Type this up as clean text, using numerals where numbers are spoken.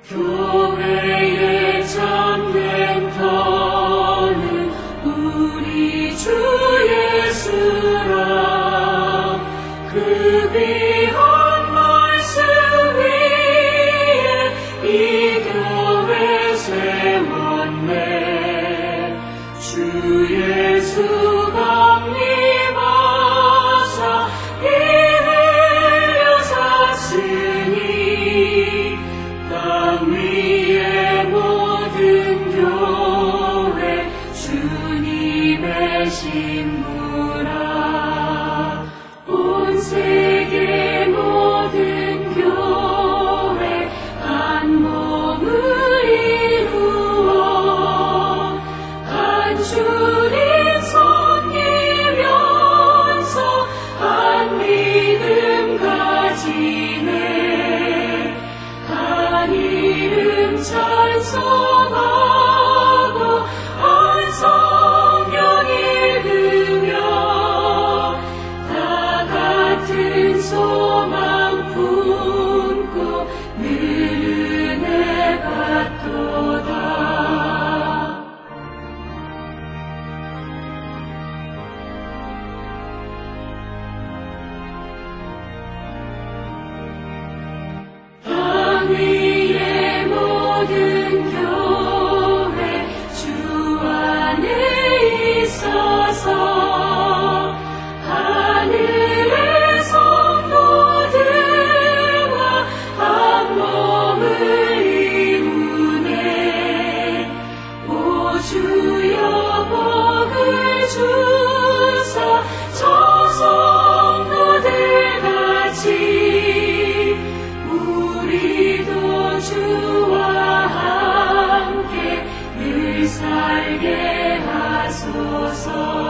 교회의 참된 터는 우리 주 예수라. 그 귀한 말씀 위에 이 교회 세웠네. 주 예수 강림하사 피 흘려 샀으니 땅 위의 모든 교회 주님의 신부라. 온 세계 모든 교회 한 몸을 이루어 한 주님 섬기면서 한 믿음 가지네. 한 이름 찬송하고 한 성경 읽으며 다 같은 소망 품고 늘 은혜 받도다. 땅 위의 모든 교회 주 안에 있어서 하늘의 성도들과 한 몸을 이루네. 오 주여 복을 주사 저 성도들 같이 우리도 주와 함께 늘 살게 하소서.